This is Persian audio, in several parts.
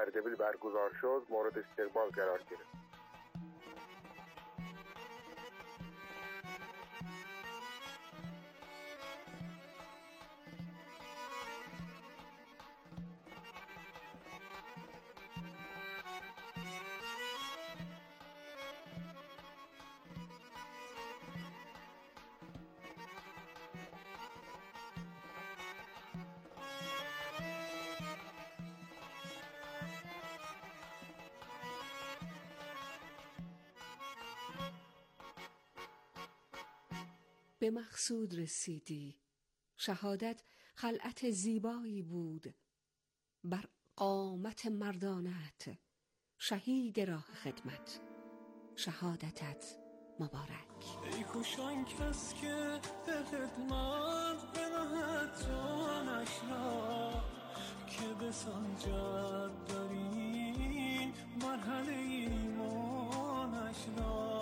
اردبیل برگزار شد مورد استقبال قرار گرفت. به مقصود رسیدی. شهادت خلعت زیبایی بود، بر قامت مردانت شهید راه خدمت، شهادتت مبارک. ای خوشان کس که به خدمت بنهد جانش را، که بسنجد در این مرحله ایمانش را،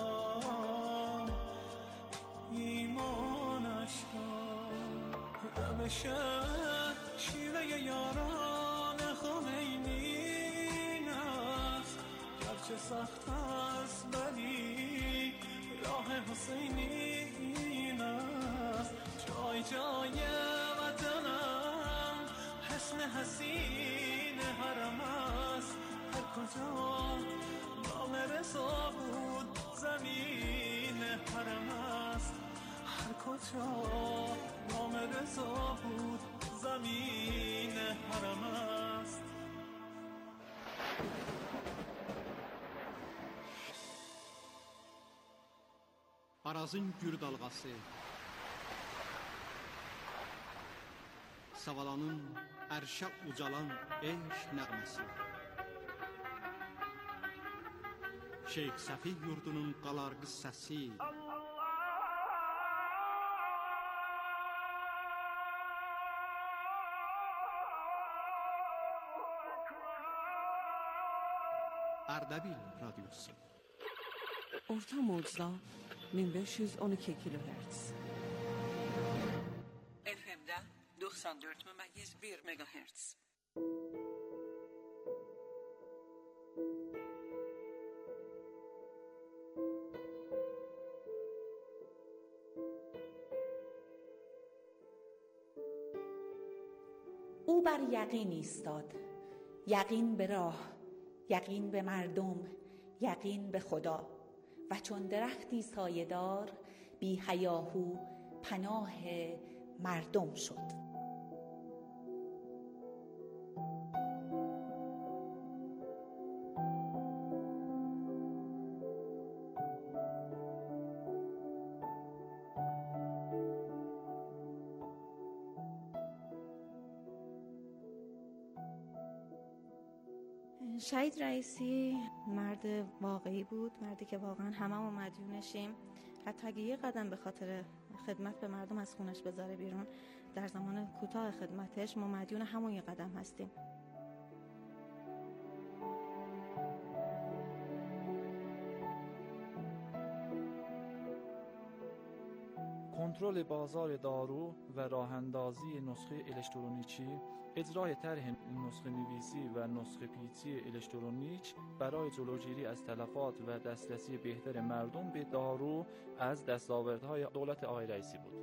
ایمانش را. همیشه شیوه یاران خمینی است، گرچه سخت است ولی راه حسینی است. جای جای وطنم حسن حسین حرم است، هر کجا نام رضا بود زمین حرم است، هر کجا نام رضا بود زمین حرم است. Arazın gür dalğası, Savalanın ərşə ucalan eşq nəğməsi, Şeyx Səfi yurdunun qalarqı səsi, Ərdəbil radyosu. Orta mocda 1512 kilohertz. FM'de 94,1 megahertz. او بر یقین ایستاد، یقین به راه، یقین به مردم، یقین به خدا، و چون درختی سایه‌دار بی هیاهو پناه مردم شد. شهید رئیسی مرد واقعی بود، مردی که واقعا هممون مدیونشیم. حتی اگه یه قدم به خاطر خدمت به مردم از خونش بذاره بیرون، در زمان کوتاه خدمتش ما مدیون همون یه قدم هستیم. کنترل بازار دارو و راه‌اندازی نسخه الکترونیکی، اجرای طرح نسخه نویسی و نسخه پیچی الکترونیک برای جلوگیری از تلفات و دسترسی بهتر مردم به دارو از دستاوردهای دولت آقای رئیسی بود.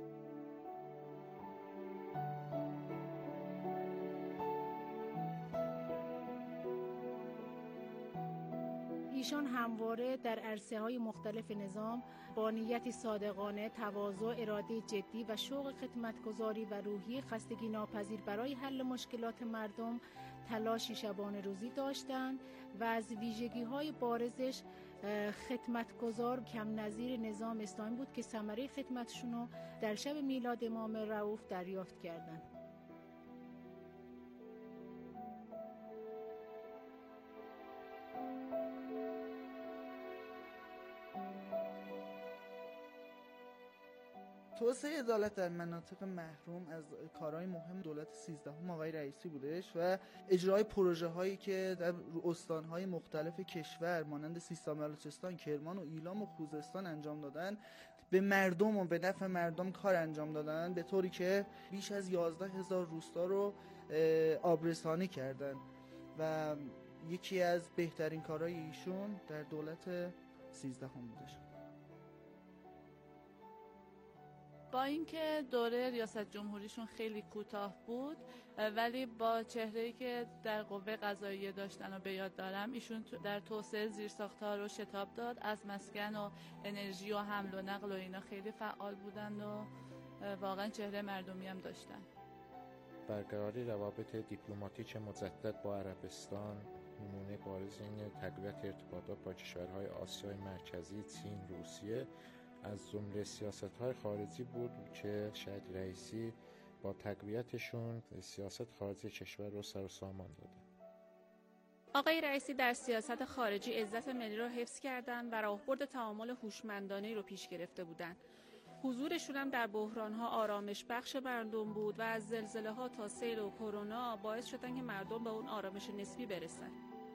ایشان همواره در عرصه‌های مختلف نظام با نیتی صادقانه، تواضع، اراده جدی و شوق خدمتگزاری و روحی خستگی ناپذیر برای حل مشکلات مردم تلاشی شبانه روزی داشتند و از ویژگی‌های بارزش خدمتگزار کم نظیر نظام اسلامی بود که ثمره خدمتشون در شب میلاد امام رؤوف دریافت کردند. توسعه عدالت در مناطق محروم از کارهای مهم دولت 13 آقای رئیسی بودش و اجرای پروژه هایی که در استانهای مختلف کشور مانند سیستان و بلوچستان، کرمان و ایلام و خوزستان انجام دادن، به مردم و به نفع مردم کار انجام دادن، به طوری که بیش از 11,000 روستا رو آبرسانی کردن و یکی از بهترین کارهای ایشون در دولت 13 بودش. با اینکه دوره ریاست جمهوریشون خیلی کوتاه بود، ولی با چهره‌ای که در قوه قضاییه داشتن و به یاد دارم، ایشون در توسعه زیرساخت‌ها رو شتاب داد، از مسکن و انرژی و حمل و نقل و اینا خیلی فعال بودن و واقعا چهره مردمی هم داشتن. برقراری روابط دیپلماتیک مجدد با عربستان نمونه بارز این تقویت ارتباطات با کشورهای آسیای مرکزی، چین، روسیه از جمله سیاست‌های خارجی بود که شاید رئیسی با تقویتشون سیاست خارجی کشور رو سر و سامان داده. آقای رئیسی در سیاست خارجی عزت ملی رو حفظ کردن و راهبرد تعامل هوشمندانه رو پیش گرفته بودن. حضورشون هم در بحران‌ها آرامش بخش مردم بود و از زلزله‌ها تا سیل و کرونا باعث شدن که مردم به اون آرامش نسبی برسن.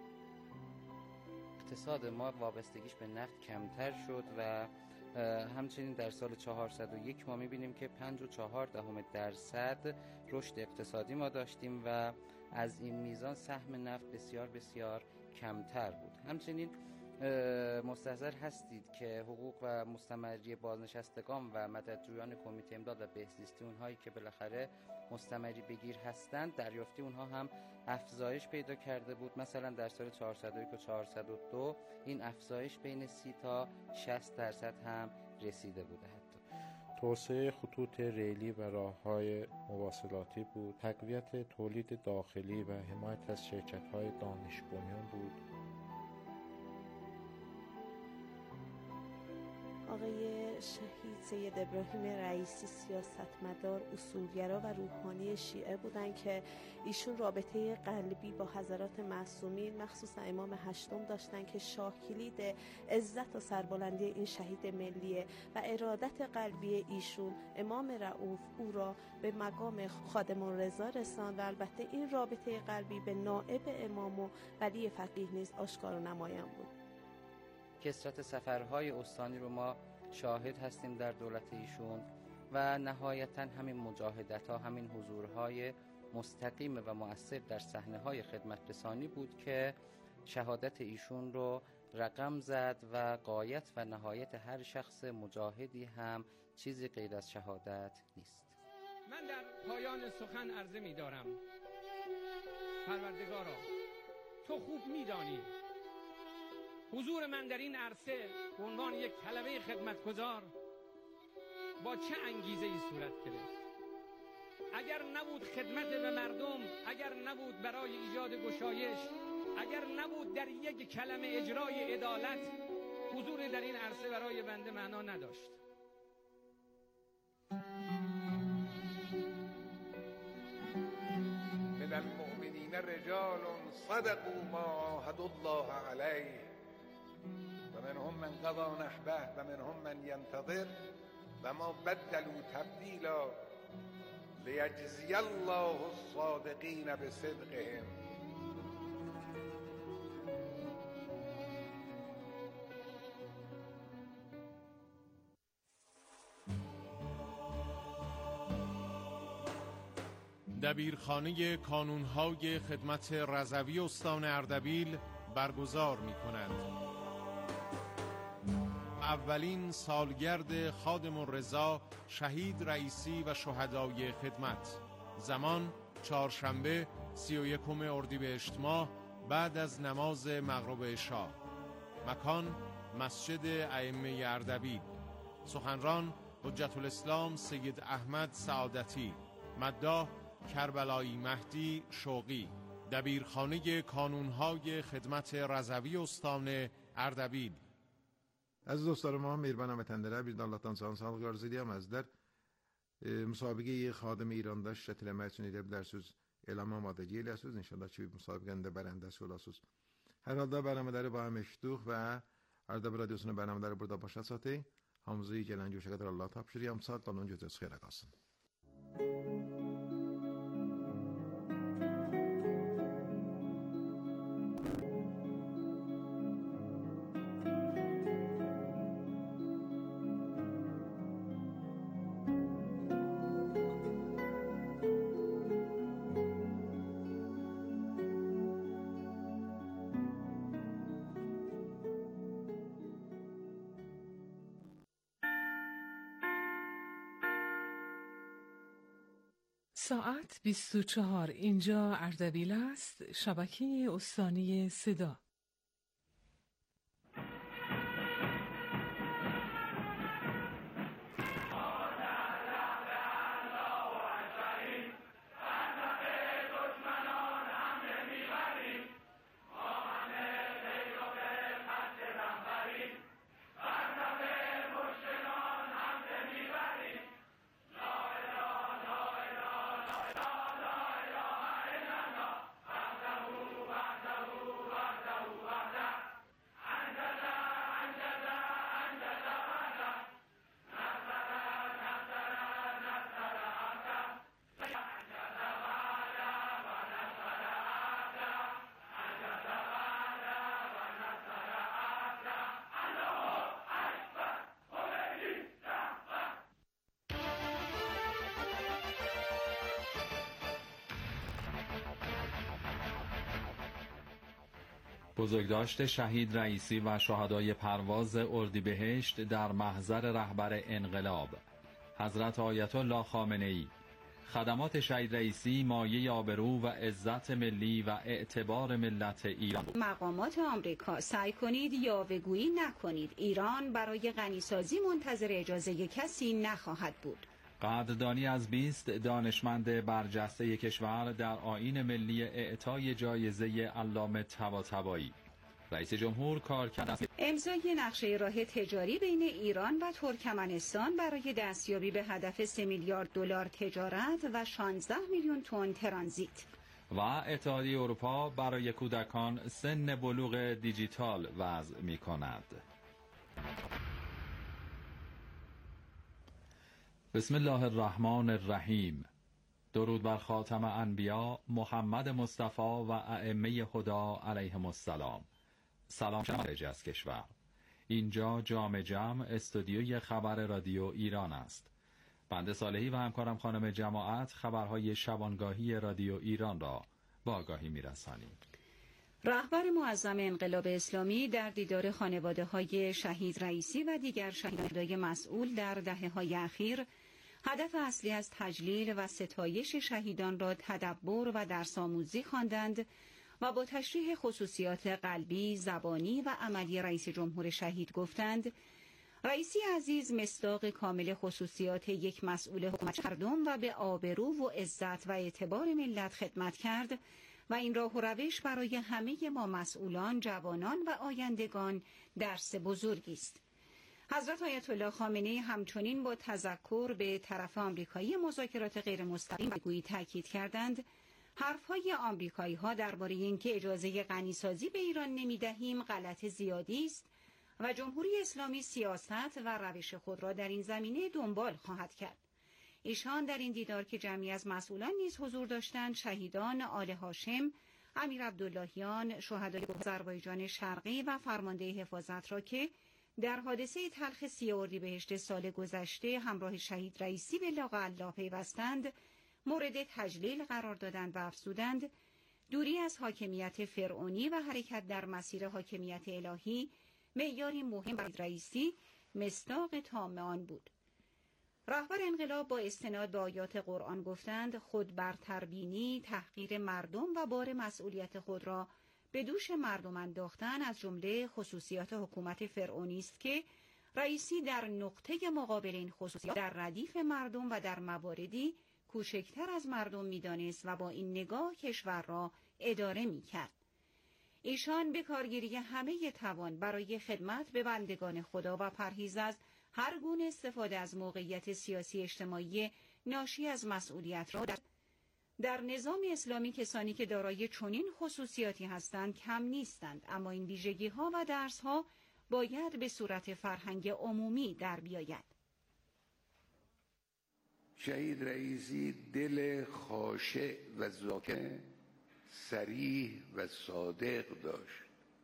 اقتصاد ما وابستگیش به نفت کمتر شد و همچنین در سال 401 ما می‌بینیم که 5.4% رشد اقتصادی ما داشتیم و از این میزان سهم نفت بسیار بسیار کمتر بود. همچنین مستحضر هستید که حقوق و مستمری بازنشستگان و مددجویان کمیته امداد و بهزیستی، اونهایی که بالاخره مستمری بگیر هستند، دریافتی اونها هم افزایش پیدا کرده بود. مثلا در سال 401 و 402 این افزایش بین 30 تا 60% هم رسیده بوده. حتی توسعه خطوط ریلی و راه‌های مواصلاتی بود، تقویت تولید داخلی و حمایت از شرکت‌های دانش بنیان بود. آقای شهید سید ابراهیم رئیسی سیاستمدار، اصولگرا و روحانی شیعه بودند که ایشون رابطه قلبی با حضرات معصومین مخصوصا امام هشتم داشتن که شاه کلید عزت و سربلندی این شهید ملیه و ارادت قلبی ایشون امام رؤوف او را به مقام خادم الرضا رساند و البته این رابطه قلبی به نائب امام و ولی فقیه نیز آشکار و نمایان بود. کثرت سفرهای استانی رو ما شاهد هستیم در دولت ایشون و نهایتاً همین مجاهدت‌ها، همین حضورهای مستقیم و مؤثر در صحنه‌های خدمت رسانی بود که شهادت ایشون رو رقم زد و غایت و نهایت هر شخص مجاهدی هم چیزی غیر از شهادت نیست. من در پایان سخن عرضه می‌دارم پروردگارا، تو خوب می‌دانی حضور من در این عرصه به عنوان یک طلبه خدمتگزار با چه انگیزه‌ای صورت گرفت. اگر نبود خدمت به مردم، اگر نبود برای ایجاد گشایش، اگر نبود در یک کلمه اجرای عدالت، حضور در این عرصه برای بنده معنا نداشت. من المؤمنین رجال صدقوا ما عاهدوا الله علیه و منهم من قضى نحبه و منهم من ینتظر و ما بدلوا تبدیلا لیجزی الله الصادقین بصدقهم. دبیرخانه کانونهای خدمت رضوی استان اردبیل برگزار می‌کند. اولین سالگرد خادم الرضا شهید رئیسی و شهدای خدمت. زمان چهارشنبه 31 اردیبهشت ماه بعد از نماز مغرب عشا. مکان مسجد ائمه اردبیل. سخنران حجت الاسلام سید احمد سعادتی. مداح کربلایی مهدی شوقی. دبیرخانه کانونهای خدمت رضوی استان اردبیل. از dostlarıma mehriban vətənlərə bir də Allahdan sağlıq arzu edirəm. Əzizlər, müsabiqəyi xadimi İranda şirkət eləmək üçün edə bilərsiniz. Elan amadəgi eləsiniz. İnşallah ki, müsabiqənin də bərəndəsi olasınız. Hər halda bərnamələri ba məşduq və Ərdəbil radiosunun bərnamələri burada başa çatır. Hamınızı gələn görüşə qədər Allah tapşırıram. Sağ olun, gözünüz xeyrə qalsın. ساعت 24 اینجا اردبیل است، شبکه استانی صدا. بزرگداشت شهید رئیسی و شهدای پرواز اردیبهشت در محضر رهبر انقلاب حضرت آیت الله خامنه‌ای. خدمات شهید رئیسی مایه آبرو و عزت ملی و اعتبار ملت ایران بود. مقامات آمریکا سعی کنید یاوه‌گویی نکنید. ایران برای غنیسازی منتظر اجازه کسی نخواهد بود. قدردانی از 20 دانشمند برجسته کشور در آیین ملی اعطای جایزه علامه طباطبایی. رئیس جمهور کار کرد امضای نقشه راه تجاری بین ایران و ترکمنستان برای دستیابی به هدف 3 میلیارد دلار تجارت و 16 میلیون تن ترانزیت. و اتحادیه اروپا برای کودکان سن بلوغ دیجیتال وضع می کند. بسم الله الرحمن الرحیم. درود بر خاتم انبیا محمد مصطفی و ائمه هدا علیهم السلام. سلام خارج از کشور. اینجا جام جمع استودیوی خبر رادیو ایران است. بنده صالحی و همکارم خانم جماعت خبرهای شبانگاهی رادیو ایران را با آگاهی می‌رسانیم. رهبر معظم انقلاب اسلامی در دیدار خانواده‌های شهید رئیسی و دیگر شهیدان مسئول در دهه‌های اخیر هدف اصلی از تجلیل و ستایش شهیدان را تدبر و درس‌آموزی خواندند و با تشریح خصوصیات قلبی، زبانی و عملی رئیس جمهور شهید گفتند: رئیسی عزیز مصداق کامل خصوصیات یک مسئول حکومت مردم و به آبرو و عزت و اعتبار ملت خدمت کرد و این راه و روش برای همه ما مسئولان، جوانان و آیندگان درس بزرگی است. حضرت آیت الله خامنه‌ای همچنین با تذکر به طرف آمریکایی مذاکرات غیر مستقیم گویی تاکید کردند حرفهای آمریکایی‌ها درباره اینکه اجازه غنیسازی به ایران نمی‌دهیم غلط زیادی است و جمهوری اسلامی سیاست و روش خود را در این زمینه دنبال خواهد کرد. ایشان در این دیدار که جمعی از مسئولان نیز حضور داشتند، شهیدان آل هاشم، امیر عبداللهیان، شهدای آذربایجان شرقی و فرمانده حفاظت را که در حادثه تلخ 30 اردیبهشت سال گذشته همراه شهید رئیسی به لاق الله پیوستند، مورد تجلیل قرار دادند و افزودند دوری از حاکمیت فرعونی و حرکت در مسیر حاکمیت الهی معیاری مهم برای رئیسی مصداق تام آن بود. رهبر انقلاب با استناد به آیات قرآن گفتند خود برتربینی، تحقیر مردم و بار مسئولیت خود را به دوش مردم انداختن از جمله خصوصیات حکومت فرعونی است که رئیسی در نقطه مقابل این خصوصیات در ردیف مردم و در مواردی کوچکتر از مردم می‌دانست و با این نگاه کشور را اداره می‌کرد. ایشان به کارگیری همه توان برای خدمت به بندگان خدا و پرهیز از هر گونه استفاده از موقعیت سیاسی اجتماعی ناشی از مسئولیت را در نظام اسلامی کسانی که دارای چنین خصوصیاتی هستند کم نیستند، اما این ویژگی‌ها و درس‌ها باید به صورت فرهنگ عمومی در بیاید. شهید رئیسی دل خاشع و ذاکر، صریح و صادق داشت.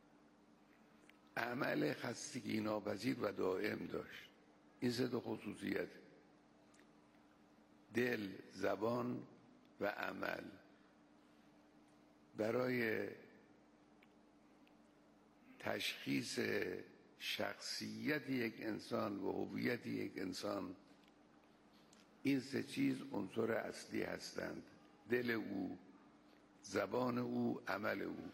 عمل خستگی ناپذیر و دائم داشت. این سه تا خصوصیت: دل، زبان و عمل. برای تشخیص شخصیت یک انسان و هویت یک انسان این سه چیز عنصر اصلی هستند: دل او، زبان او، عمل او.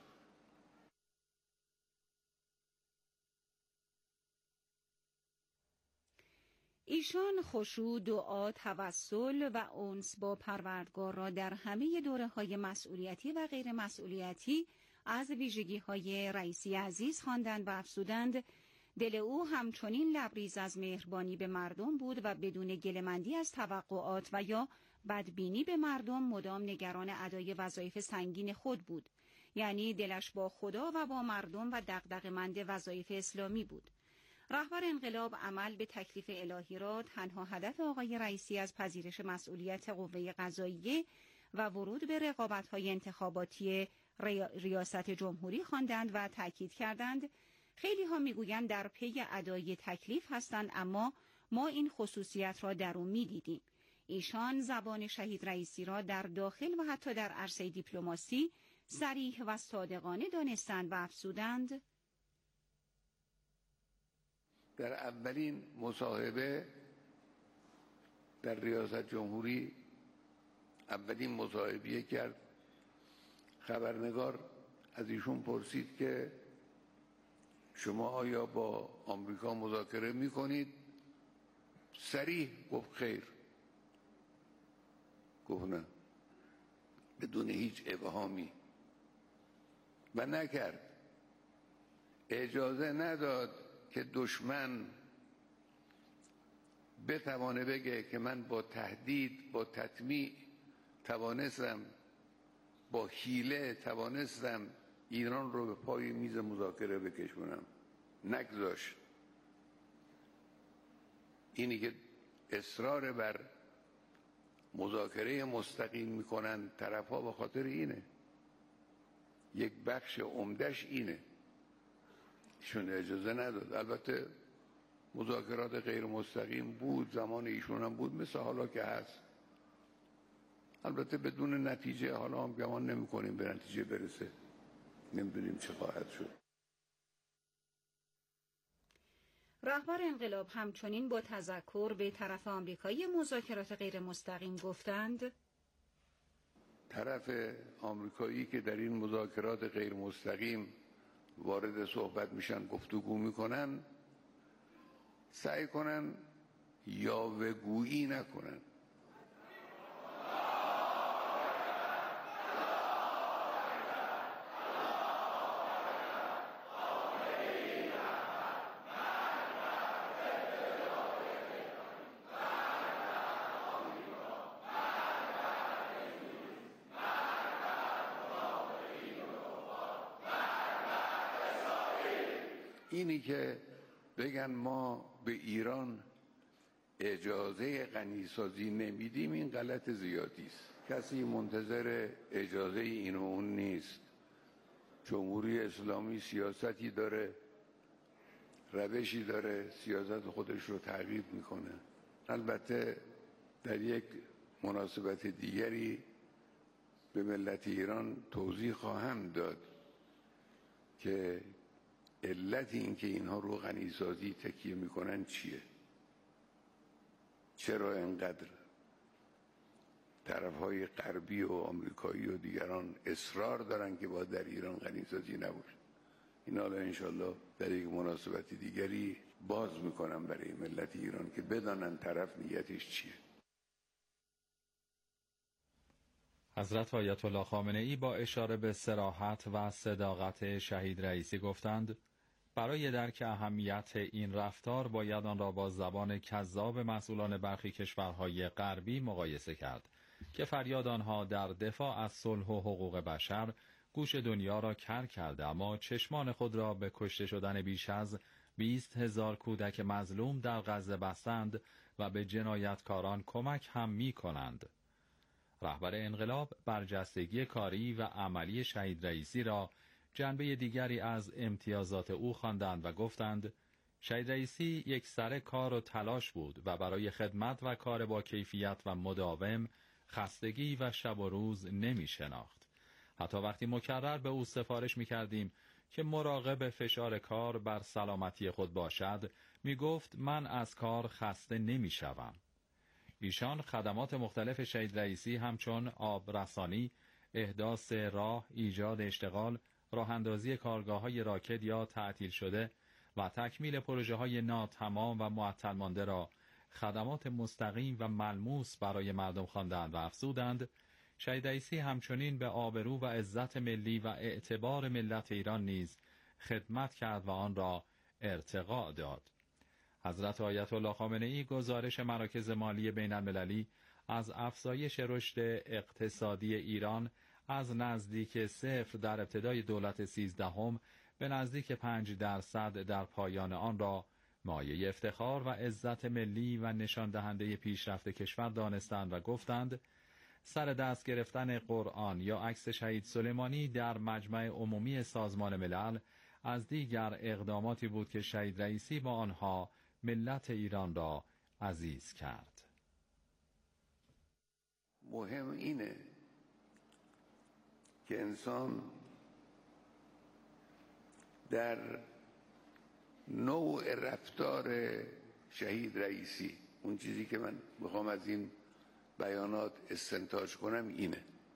ایشان خشوع، دعا، توسل و انس با پروردگار را در همه دوره‌های مسئولیتی و غیر مسئولیتی از ویژگی‌های رئیسی عزیز خواندند و افزودند دل او همچنین لبریز از مهربانی به مردم بود و بدون گله‌مندی از توقعات و یا بدبینی به مردم مدام نگران ادای وظایف سنگین خود بود. یعنی دلش با خدا و با مردم و دغدغه‌مند وظایف اسلامی بود. رهبر انقلاب عمل به تکلیف الهی را تنها هدف آقای رئیسی از پذیرش مسئولیت قوه قضاییه و ورود به رقابت‌های انتخاباتی ریاست جمهوری خواندند و تأکید کردند خیلی ها میگویند در پی ادای تکلیف هستند، اما ما این خصوصیت را در او میدیدیم. ایشان زبان شهید رئیسی را در داخل و حتی در عرصه دیپلماسی صریح و صادقانه دانستند و افزودند در اولین مصاحبه در ریاست جمهوری، اولین مصاحبه کرد، خبرنگار از ایشون پرسید که شما آیا با آمریکا مذاکره میکنید؟ صریح گفت خیر. گفت نه، بدون هیچ ابهامی، و نکرد. اجازه نداد که دشمن بتوانه بگه که من با تهدید، با تطمیع توانستم، با حیله توانستم ایران رو به پای میز مذاکره بکشونم. نگذاشت. اینی که اصرار بر مذاکره مستقیم میکنن طرفها به خاطر اینه، یک بخش عمدش اینه. ایشون اجازه نداد. البته مذاکرات غیر مستقیم بود، زمان ایشون هم بود، مثل حالا که هست، البته بدون نتیجه. حالا هم گمان نمی کنیم به نتیجه برسه، نمیدونیم چه خواهد شد. رهبر انقلاب همچنین با تذکر به طرف آمریکایی مذاکرات غیر مستقیم گفتند طرف آمریکایی که در این مذاکرات غیر مستقیم وارد صحبت میشن، گفتگو میکنن، سعی کنن یاوه‌گویی نکنن. اینی که بگن ما به ایران اجازه غنیسازی نمیدیم، این غلط زیادی است. کسی منتظر اجازه این و اون نیست. جمهوری اسلامی سیاستی داره، روشی داره، سیاست خودش رو تغییر میکنه. البته در یک مناسبت دیگری به ملت ایران توضیح خواهم داد که علت این که اینها رو غنیسازی تکیه میکنن چیه؟ چرا اینقدر طرفهای غربی و آمریکایی و دیگران اصرار دارن که باید در ایران غنیسازی نباشه؟ این حالا انشالله در یک مناسبت دیگری باز میکنم برای ملت ایران که بدانن طرف نیتش چیه. حضرت آیت الله خامنه ای با اشاره به صراحت و صداقت شهید رئیسی گفتند برای درک اهمیت این رفتار باید آن را با زبان کذاب مسئولان برخی کشورهای غربی مقایسه کرد که فریاد آنها در دفاع از صلح و حقوق بشر گوش دنیا را کر کرده، اما چشمان خود را به کشته شدن بیش از 20,000 کودک مظلوم در غزه بستند و به جنایتکاران کمک هم می کنند. رهبر انقلاب برجستگی کاری و عملی شهید رئیسی را جنبه دیگری از امتیازات او خواندند و گفتند شهید رئیسی یک سر کار و تلاش بود و برای خدمت و کار با کیفیت و مداوم خستگی و شب و روز نمی شناخت. حتی وقتی مکرر به او سفارش می کردیم که مراقب فشار کار بر سلامتی خود باشد، می گفت من از کار خسته نمی شوم. ایشان خدمات مختلف شهید رئیسی همچون آب رسانی، احداث راه، ایجاد اشتغال، راه اندازی کارگاه‌های راکد یا تعطیل شده و تکمیل پروژه‌های ناتمام و معطل مانده را خدمات مستقیم و ملموس برای مردم خواندند و افزودند شهید رئیسی همچنین به آبرو و عزت ملی و اعتبار ملت ایران نیز خدمت کرد و آن را ارتقا داد. حضرت آیت الله خامنه‌ای گزارش مراکز مالی بین المللی از افزایش رشد اقتصادی ایران از نزدیک 0 در ابتدای دولت 13 به نزدیک 5% در پایان آن را مایه افتخار و عزت ملی و نشان دهنده پیشرفت کشور دانستند و گفتند سر دست گرفتن قرآن یا عکس شهید سلیمانی در مجمع عمومی سازمان ملل از دیگر اقداماتی بود که شهید رئیسی با آنها ملت ایران را عزیز کرد. مهم اینه که انسان در نوع رفتار شهید رئیسی، اون چیزی که من میخوام از این بیانات استنتاج کنم اینه،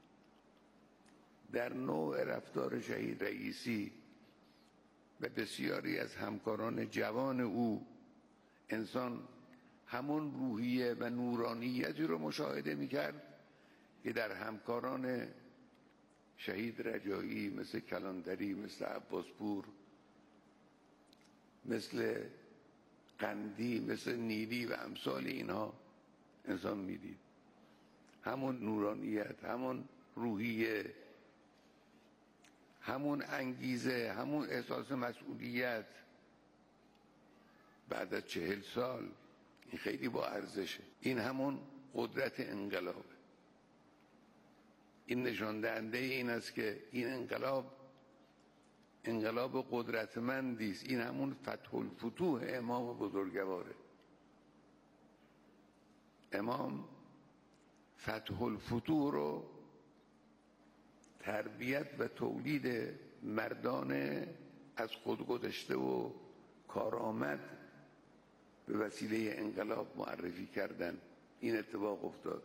در نوع رفتار شهید رئیسی و بسیاری از همکاران جوان او انسان همون روحیه و نورانیتی رو مشاهده میکرد که در همکاران شهید رجایی مثل کلانتری، مثل عباسپور، مثل قندی، مثل نیلی و امثال اینها انسان میدید. همون نورانیت، همون روحیه، همون انگیزه، همون احساس مسئولیت بعد از 40 سال، این خیلی با ارزشه. این همون قدرت انقلابه. این نشان دهنده این است که این انقلاب قدرتمندی است. این همون فتح الفتوح امام بزرگواره. امام فتح الفتوح رو تربیت و تولید مردان از خود گذشته و کارآمد به وسیله انقلاب معرفی کردن. این اتفاق افتاد.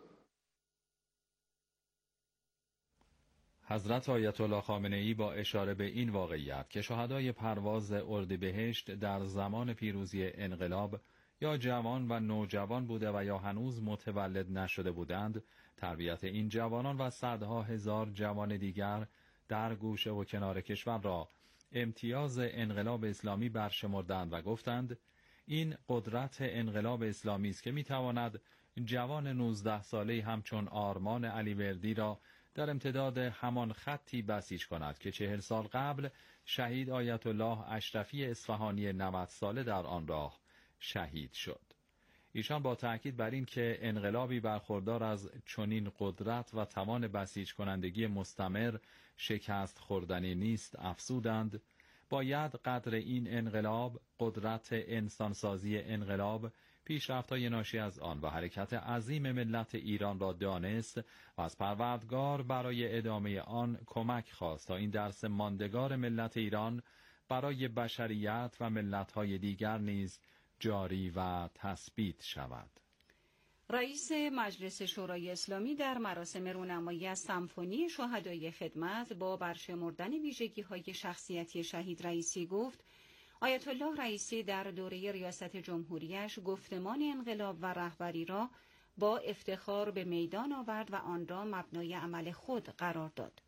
حضرت آیت الله خامنه‌ای با اشاره به این واقعیت که شهدای پرواز اردیبهشت در زمان پیروزی انقلاب یا جوان و نوجوان بوده و یا هنوز متولد نشده بودند، تربیت این جوانان و صدها هزار جوان دیگر در گوشه و کنار کشور را امتیاز انقلاب اسلامی برشمردند و گفتند این قدرت انقلاب اسلامی است که میتواند جوان 19 ساله همچون آرمان علیوردی را در امتداد همان خطی بسیج کند که 40 سال قبل شهید آیت الله اشرفی اصفهانی 90 ساله در آن راه شهید شد. ایشان با تأکید بر این که انقلابی برخوردار از چنین قدرت و توان بسیج کنندگی مستمر شکست خوردنی نیست افزودند باید قدر این انقلاب، قدرت انسانسازی انقلاب، پیشرفت‌های ناشی از آن و حرکت عظیم ملت ایران را دانست و از پروردگار برای ادامه آن کمک خواست تا این درس ماندگار ملت ایران برای بشریت و ملت‌های دیگر نیز جاری و تثبیت شود. رئیس مجلس شورای اسلامی در مراسم رونمایی از سمفونی شهدای خدمت با برشمردن ویژگی‌های شخصیتی شهید رئیسی گفت آیت الله رئیسی در دوره ریاست جمهوریش گفتمان انقلاب و رهبری را با افتخار به میدان آورد و آن را مبنای عمل خود قرار داد.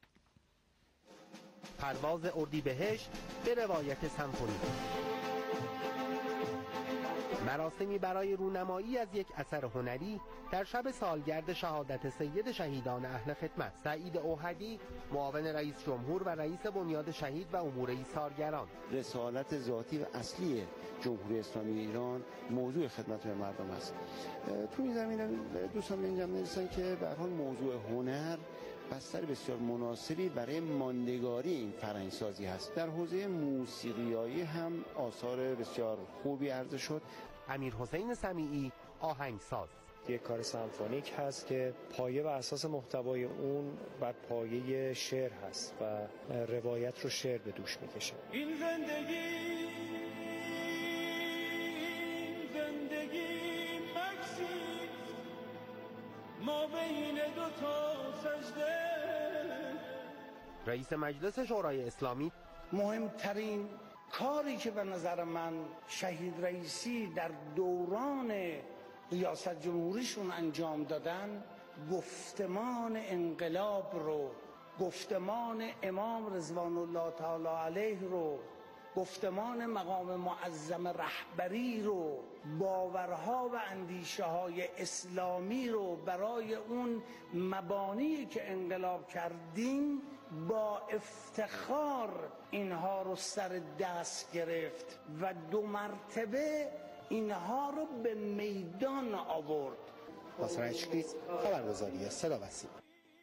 پرواز اردیبهشت به روایت سمفونی، مراسمی برای رونمایی از یک اثر هنری در شب سالگرد شهادت سید شهیدان اهل خدمت. سعید اوحدی، معاون رئیس جمهور و رئیس بنیاد شهید و امور ایثارگران: رسالت ذاتی و اصلی جمهوری اسلامی ایران موضوع خدمت به مردم است. تو این زمینه دوستان به اینجا می‌رسن که به هر حال موضوع هنر بستر بسیار مناسبی برای ماندگاری این فرهنگسازی هست. در حوزه موسیقیایی هم آثار بسیار خوبی عرضه شد. امیرحسین سمیعی، آهنگساز: یک کار سمفونیک هست که پایه و اساس محتوای اون بر پایه شعر هست و روایت رو شعر به دوش میکشه. این زندگی مکسی ما بین دو تا سجده. رئیس مجلس شورای اسلامی: مهمترین کاری که به نظر من شهید رئیسی در دوران ریاست جمهوریشون انجام دادن، گفتمان انقلاب رو، گفتمان امام رضوان الله تعالی علیه رو، گفتمان مقام معظم رهبری رو، باورها و اندیشه های اسلامی رو برای اون مبانی که انقلاب کردیم با افتخار اینها رو سر دست گرفت و 2 مرتبه اینها رو به میدان آورد. حسن چکریز، خبرگزاری صدا و سیما.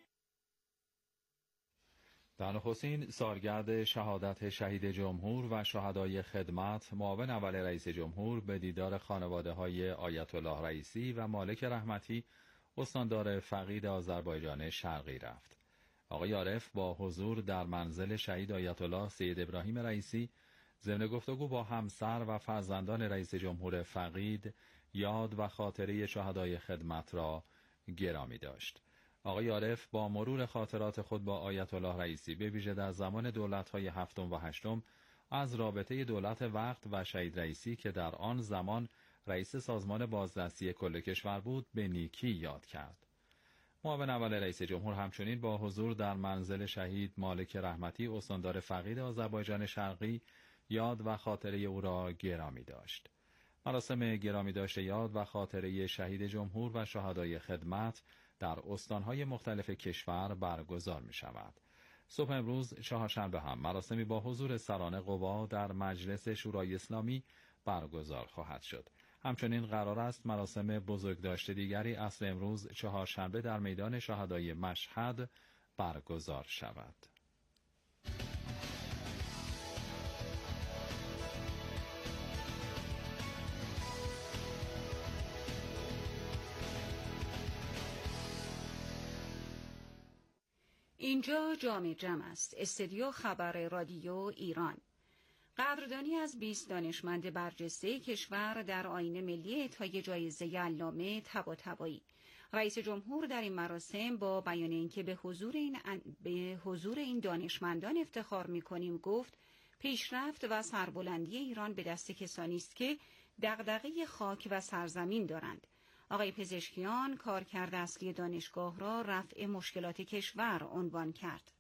در نخستین سالگرد شهادت شهید جمهور و شهدای خدمت، معاون اول رئیس جمهور به دیدار خانواده‌های آیت الله رئیسی و مالک رحمتی، استاندار فقید آذربایجان شرقی رفت. آقای عارف با حضور در منزل شهید آیت الله سید ابراهیم رئیسی ضمن گفتگو با همسر و فرزندان رئیس جمهور فقید یاد و خاطره شهدای خدمت را گرامی داشت. آقای عارف با مرور خاطرات خود با آیت الله رئیسی به ویژه در زمان دولت‌های هفتم و هشتم از رابطه دولت وقت و شهید رئیسی که در آن زمان رئیس سازمان بازرسی کل کشور بود به نیکی یاد کرد. معاون اول رئیس جمهور همچنین با حضور در منزل شهید مالک رحمتی استاندار فقید آذربایجان شرقی یاد و خاطره او را گرامی داشت. مراسم گرامی داشت یاد و خاطره شهید جمهور و شهدای خدمت در استانهای مختلف کشور برگزار می شود. صبح امروز چهارشنبه هم مراسمی با حضور سران قوا در مجلس شورای اسلامی برگزار خواهد شد. همچنین قرار است مراسم بزرگداشت دیگری عصر امروز چهارشنبه در میدان شهدای مشهد برگزار شود. اینجا جام جم است. استودیو خبر رادیو ایران. قدردانی از 20 دانشمند برجسته کشور در آیین ملی اعطای جایزه علامه طباطبایی. رئیس جمهور در این مراسم با بیان اینکه به حضور این دانشمندان افتخار می‌کنیم گفت پیشرفت و سربلندی ایران به دست کسانی است که دغدغه خاک و سرزمین دارند. آقای پزشکیان کارکرد اصلی دانشگاه را رفع مشکلات کشور عنوان کرد.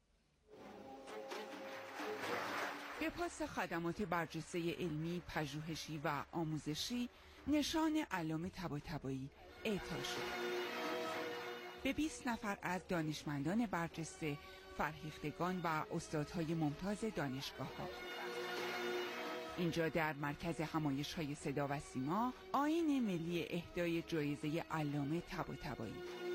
به پاس خدمات برجسته علمی، پژوهشی و آموزشی نشان علامه طباطبایی اعطا شد. به 20 نفر از دانشمندان برجسته، فرهیختگان و استادهای ممتاز دانشگاه‌ها. اینجا در مرکز همایش‌های صدا و سیما، آیین ملی اهدای جایزه علامه طباطبایی.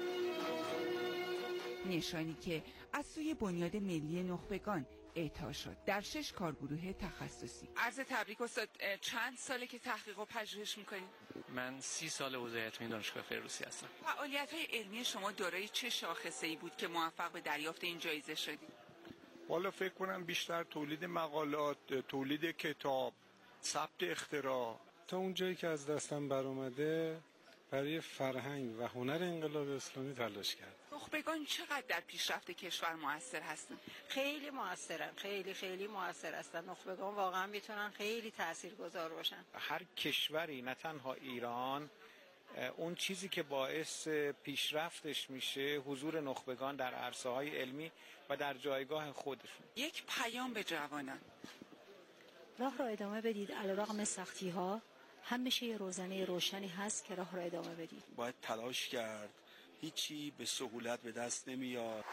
نشانی که از سوی بنیاد ملی نخبگان اعطا شد در 6 کارگروه تخصصی. عرض تبریک استاد. چند ساله که تحقیق و پژوهش میکنید؟ من 30 سال حوزه علمی دانشگاه فردوسی هستم. فعالیت‌های علمی شما دارای چه شاخصه‌ای بود که موفق به دریافت این جایزه شدید؟ والا فکر کنم بیشتر تولید مقالات، تولید کتاب، ثبت اختراع. تا اون جایی که از دستم برآمده برای فرهنگ و هنر انقلاب اسلامی تلاش کرد. نخبگان چقدر در پیشرفت کشور مؤثر هستند؟ خیلی مؤثرن، خیلی مؤثر هستن. نخبگان واقعا میتونن خیلی تاثیرگذار باشن. هر کشوری نه تنها ایران، اون چیزی که باعث پیشرفتش میشه حضور نخبگان در عرصه‌های علمی و در جایگاه خودشون. یک پیام به جوانان: راه را ادامه بدید، علیرغم سختی‌ها همیشه یه روزنه روشنی هست که راه را ادامه بدید. باید تلاش کرد، هیچی به سهولت به دست نمیاد.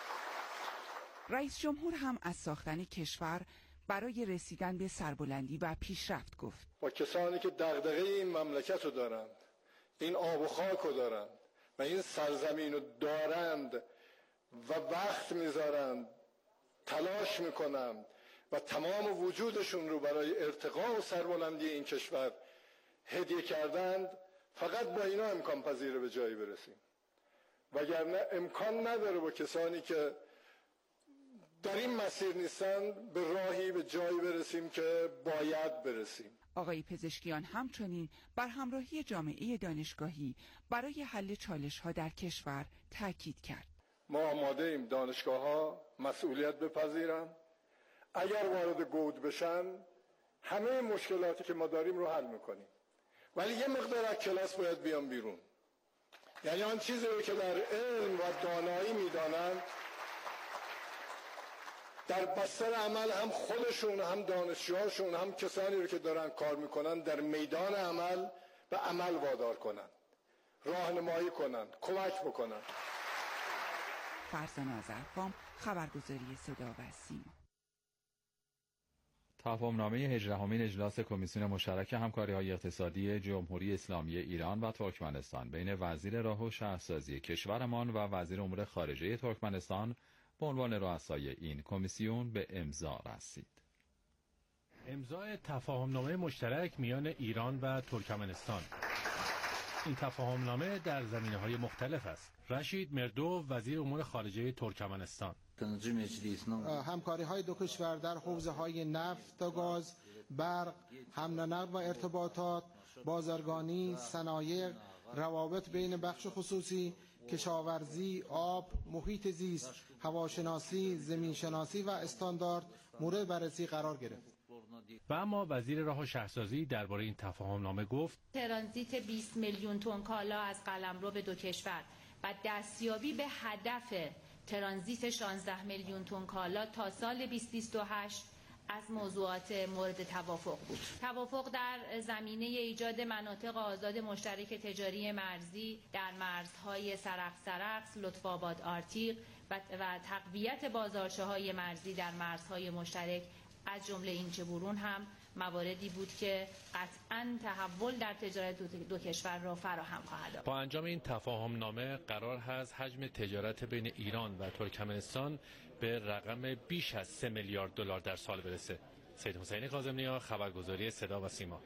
رئیس جمهور هم از ساختن کشور برای رسیدن به سربلندی و پیشرفت گفت. با کسانی که دغدغه این مملکت رو دارند، این آب و خاک رو دارند و این سرزمین رو دارند و وقت میذارند، تلاش میکنند و تمام وجودشون رو برای ارتقا و سربلندی این کشور هدیه کردند، فقط با اینا امکان پذیره به جایی برسیم. وگرنه امکان نداره با کسانی که در این مسیر نیستن به راهی به جایی برسیم که باید برسیم. آقای پزشکیان همچنین بر همراهی جامعه دانشگاهی برای حل چالش‌ها در کشور تاکید کرد. ما آماده ایم دانشگاه‌ها مسئولیت بپذیرن، اگر وارد گود بشن همه مشکلاتی که ما داریم رو حل میکنیم، ولی یه مقدار از کلاس باید بیان بیرون. یعنی آن چیزی رو که در علم و دانایی میدانند در بستر عمل هم خودشون، هم دانشجوهاشون، هم کسانی رو که دارن کار میکنن در میدان عمل به عمل وادار کنن، راهنمایی کنن، کمک بکنن. فرزانه آذرخان، خبرگزاری صدا و سیما. تفاهمنامه 18مین اجلاس کمیسیون مشترک همکاری‌های اقتصادی جمهوری اسلامی ایران و ترکمنستان بین وزیر راه و شهرسازی کشورمان و وزیر امور خارجه ترکمنستان به عنوان رؤسای این کمیسیون به امضا رسید. امضای تفاهمنامه مشترک میان ایران و ترکمنستان. این تفاهمنامه در زمینه‌های مختلف است. رشید مردو، وزیر امور خارجه ترکمنستان: همکاری‌های دو کشور در حوزه‌های نفت و گاز، برق، حمل و نقل و ارتباطات، بازرگانی، صنایع، روابط بین بخش خصوصی، کشاورزی، آب، محیط زیست، هواشناسی، زمینشناسی و استاندارد مورد بررسی قرار گرفت. و اما وزیر راه و شهرسازی درباره این تفاهمنامه گفت: ترانزیت 20 میلیون تن کالا از قلمرو به دو کشور و دستیابی به هدف ترانزیت 16 میلیون تن کالا تا سال 2028 از موضوعات مورد توافق بود. توافق در زمینه ایجاد مناطق آزاد مشترک تجاری مرزی در مرزهای سرخس، لطف‌آباد، آرتیق و تقویت بازارچه‌های مرزی در مرزهای مشترک از جمله اینچه برون هم مواردی بود که قطعاً تحول در تجارت دو کشور را فراهم خواهد آورد. با انجام این تفاهمنامه قرار هست حجم تجارت بین ایران و ترکمنستان به رقم بیش از 3 میلیارد دلار در سال برسه. سید حسین کاظمی‌نیا، خبرگزاری صدا و سیما.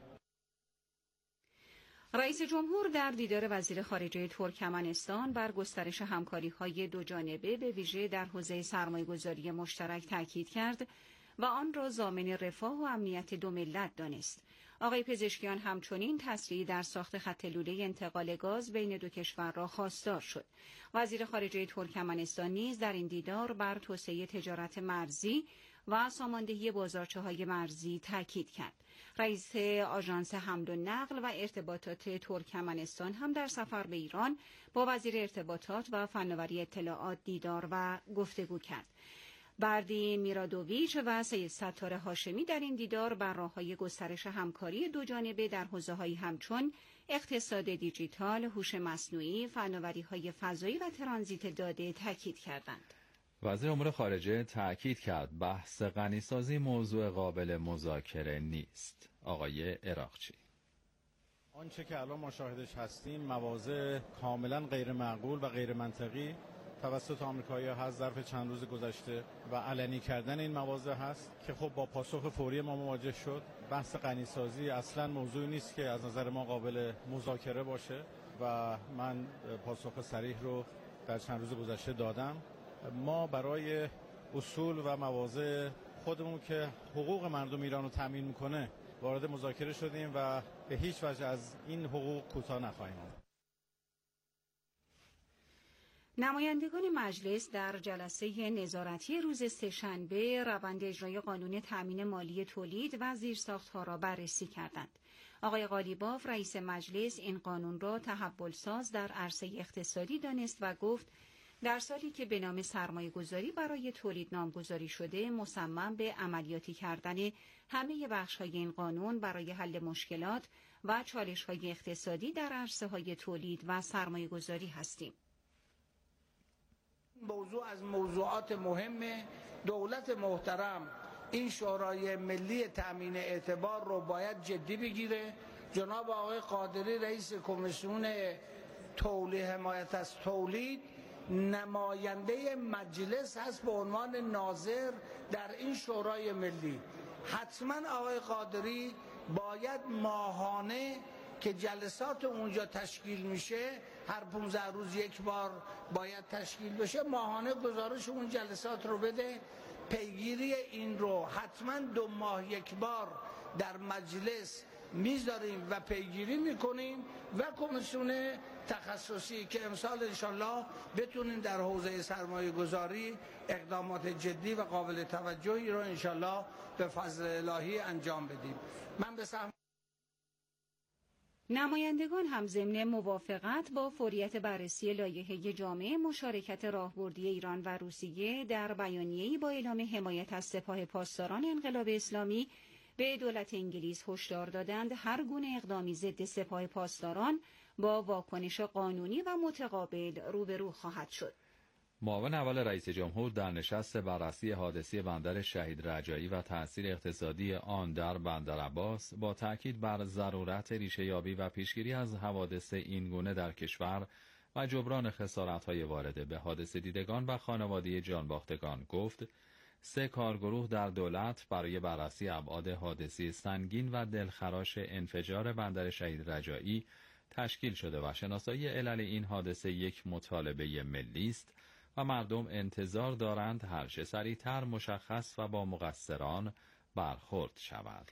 رئیس جمهور در دیدار وزیر خارجه ترکمنستان بر گسترش همکاری‌های دو جانبه به ویژه در حوزه سرمایه‌گذاری مشترک تاکید کرد و آن را ضامن رفاه و امنیت دو ملت دانست. آقای پزشکیان همچنین تسریع در ساخت خط لوله انتقال گاز بین دو کشور را خواستار شد. وزیر خارجه ترکمنستان نیز در این دیدار بر توسعه تجارت مرزی و ساماندهی بازارچه‌های مرزی تاکید کرد. رئیس آژانس حمل و نقل و ارتباطات ترکمنستان هم در سفر به ایران با وزیر ارتباطات و فناوری اطلاعات دیدار و گفتگو کرد. بردین میرادوویچ و سید ستار هاشمی در این دیدار بر راه‌های گسترش همکاری دو جانبه در حوزه‌هایی همچون اقتصاد دیجیتال، هوش مصنوعی، فناوری‌های فضایی و ترانزیت داده تاکید کردند. وزیر امور خارجه تاکید کرد بحث غنیسازی موضوع قابل مذاکره نیست. آقای عراقچی: آنچه که الان ما شاهدش هستیم مواضع کاملا غیر معقول و غیر منطقی توسط آمریکایی‌ها هست ظرف چند روز گذشته و علنی کردن این مواضع هست که خب با پاسخ فوری ما مواجه شد. بحث غنیسازی اصلا موضوعی نیست که از نظر ما قابل مذاکره باشه و من پاسخ صریح رو در چند روز گذشته دادم. ما برای اصول و مواضع خودمون که حقوق مردم ایران رو تامین میکنه وارد مذاکره شدیم و به هیچ وجه از این حقوق کوتاه نخواهیم آمد. نمایندگان مجلس در جلسه نظارتی روز سه‌شنبه روند اجرای قانون تأمین مالی تولید و زیرساخت‌ها را بررسی کردند. آقای قالیباف رئیس مجلس این قانون را تحول‌ساز در عرصه اقتصادی دانست و گفت در سالی که به نام سرمایه‌گذاری برای تولید نامگذاری شده مصمم به عملیاتی کردن همه بخش‌های این قانون برای حل مشکلات و چالش‌های اقتصادی در عرصه‌های تولید و سرمایه‌گذاری هستیم. موضوع از موضوعات مهم دولت محترم این شورای ملی تأمین اعتبار رو باید جدی بگیره. جناب آقای قادری رئیس کمیسیون حمایت از تولید نماینده مجلس هست به عنوان ناظر در این شورای ملی. حتما آقای قادری باید ماهانه که جلسات اونجا تشکیل میشه هر 15 روز یک بار باید تشکیل بشه، ماهانه گزارش اون جلسات رو بده. پیگیری این رو حتما 2 ماه یک بار در مجلس میذاریم و پیگیری میکنیم و کمیسیون تخصصی که امسال انشالله بتونیم در حوزه سرمایه گذاری اقدامات جدی و قابل توجهی رو انشالله به فضل الهی انجام بدیم. من به نمایندگان هم ضمن موافقت با فوریت بررسی لایحه جامع مشارکت راهبردی ایران و روسیه در بیانیه‌ای با اعلام حمایت از سپاه پاسداران انقلاب اسلامی به دولت انگلیس هشدار دادند هر گونه اقدامی ضد سپاه پاسداران با واکنش قانونی و متقابل روبرو خواهد شد. معاون اول رئیس جمهور در نشست بررسی حادثه بندر شهید رجایی و تأثیر اقتصادی آن در بندر عباس با تأکید بر ضرورت ریشه‌یابی و پیشگیری از حوادث اینگونه در کشور و جبران خسارت‌های وارده به حادثه دیدگان و خانواده جانباختگان گفت 3 کارگروه در دولت برای بررسی ابعاد حادثه سنگین و دلخراش انفجار بندر شهید رجایی تشکیل شده و شناسایی علل این حادثه یک مطالبه ملی است و مردم انتظار دارند هرچه سریعتر مشخص و با مقصران برخورد شود.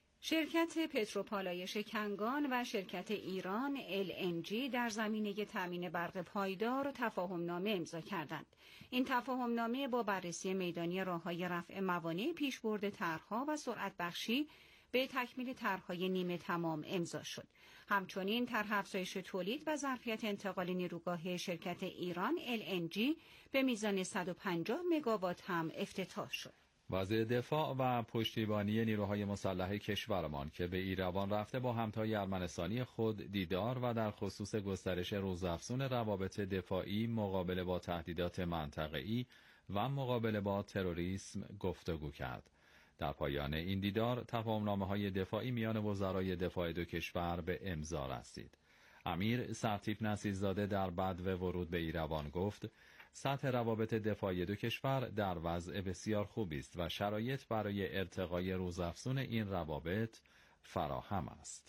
شرکت پتروپالایش کنگان و شرکت ایران LNG در زمینه تامین برق پایدار تفاهمنامه امضا کردند. این تفاهمنامه با بررسی میدانی راه‌های رفع موانع پیشبرد طرح‌ها و سرعت بخشی به تکمیل طرح‌های نیمه تمام امضا شد. همچنین طرح افزایش تولید و ظرفیت انتقال نیروگاه شرکت ایران LNG به میزان 150 مگاوات هم افتتاح شد. وزیر دفاع و پشتیبانی نیروهای مسلح کشورمان که به ایروان رفته با همتای ارمنستانی خود دیدار و در خصوص گسترش روزافزون روابط دفاعی مقابله با تهدیدات منطقه‌ای و مقابله با تروریسم گفتگو کرد. در پایان این دیدار تفاهمنامه‌های دفاعی میان وزرای دفاع دو کشور به امضا رسید. امیر سرتیپ نصیرزاده در بدو ورود به ایروان گفت سطح روابط دفاعی دو کشور در وضع بسیار خوبی است و شرایط برای ارتقای روزافزون این روابط فراهم است.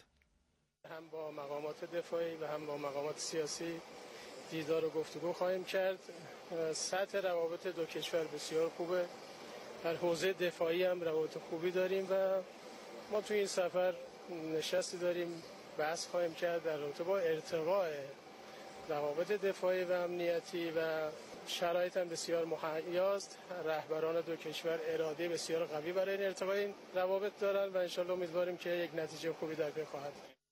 هم با مقامات دفاعی و هم با مقامات سیاسی دیدار و گفتگو خواهیم کرد. سطح روابط دو کشور بسیار خوبه. در حوزه دفاعی هم روابط خوبی داریم و ما توی این سفر نشستی داریم بحث خواهیم کرد در رابطه با ارتقاء روابط دفاعی و امنیتی و شرایط هم بسیار مهیاست. رهبران دو کشور اراده بسیار قوی برای این ارتقاء این روابط دارند و انشالله امیدواریم که یک نتیجه خوبی در پی خواهد.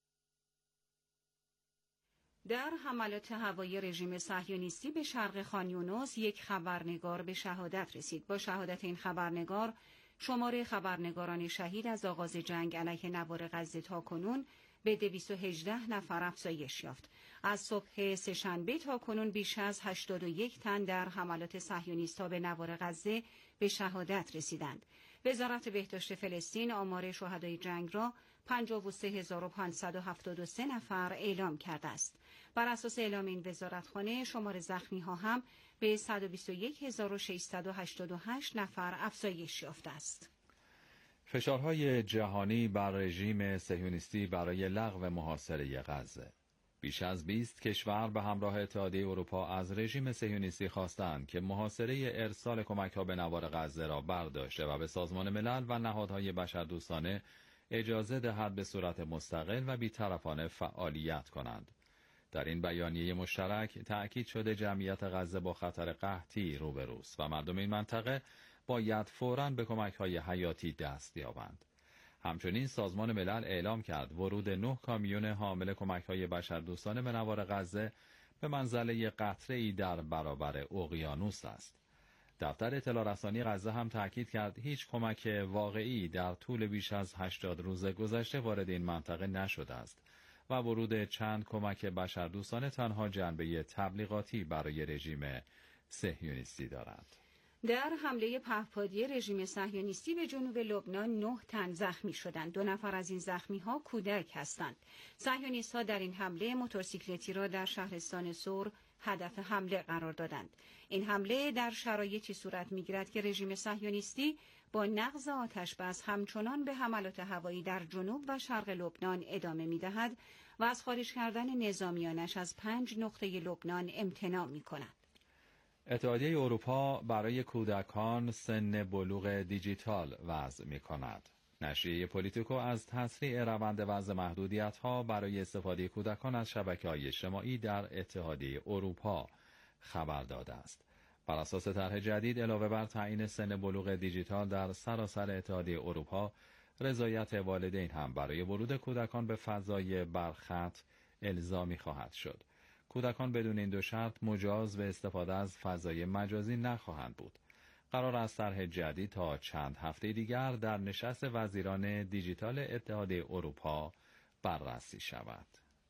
در حملات هوایی رژیم صهیونیستی به شرق خان یونس یک خبرنگار به شهادت رسید. با شهادت این خبرنگار شمار خبرنگاران شهید از آغاز جنگ علیه نوار غزه تا کنون به 218 نفر افزایش یافت. از صبح سه‌شنبه تا کنون بیش از 81 تن در حملات صهیونیست‌ها به نوار غزه به شهادت رسیدند. وزارت بهداشت فلسطین آمار شهدای جنگ را 53573 نفر اعلام کرده است. بر اساس اعلام این وزارتخانه شمار زخمی‌ها هم به 121688 نفر افزایش یافته است. فشارهای جهانی بر رژیم صهیونیستی برای لغو محاصره غزه. بیش از 20 کشور به همراه اتحادیه اروپا از رژیم صهیونیستی خواستند که محاصره ارسال کمک‌ها به نوار غزه را برداشته و به سازمان ملل و نهادهای بشردوستانه اجازه دهد به صورت مستقل و بی‌طرفانه فعالیت کنند. در این بیانیه مشترک تأکید شده جمعیت غزه با خطر قحطی روبروست و مردم این منطقه باید فوراً به کمک‌های حیاتی دست یابند. همچنین سازمان ملل اعلام کرد ورود 9 کامیون حامل کمک‌های بشردوستانه به نوار غزه به منزله قطره‌ای در برابر اقیانوس است. دفتر اطلاع رسانی غزه هم تأکید کرد هیچ کمک واقعی در طول بیش از 80 روز گذشته وارد این منطقه نشده است و ورود چند کمک بشردوستانه تنها جنبه تبلیغاتی برای رژیم صهیونیستی دارد. در حمله پهپادی رژیم صهیونیستی به جنوب لبنان 9 تن زخمی شدند. 2 نفر از این زخمی‌ها کودک هستند. صهیونیست‌ها در این حمله موتورسیکلتی را در شهرستان سور هدف حمله قرار دادند. این حمله در شرایطی صورت می‌گیرد که رژیم صهیونیستی با نقض آتش‌بس همچنان به حملات هوایی در جنوب و شرق لبنان ادامه می‌دهد و از خارج کردن نظامیانش از 5 نقطه لبنان امتناع می‌کند. اتحادیه اروپا برای کودکان سن بلوغ دیجیتال وضع می‌کند. نشریه پولیتیکو از تسریع روند وضع محدودیت‌ها برای استفاده کودکان از شبکه‌های اجتماعی در اتحادیه اروپا خبر داده است. بر اساس طرح جدید علاوه بر تعیین سن بلوغ دیجیتال در سراسر اتحادیه اروپا، رضایت والدین هم برای ورود کودکان به فضای برخط الزامی خواهد شد. کودکان بدون این دو شرط مجاز به استفاده از فضای مجازی نخواهند بود. قرار است طرح جدید تا چند هفته دیگر در نشست وزیران دیجیتال اتحادیه اروپا بررسی شود.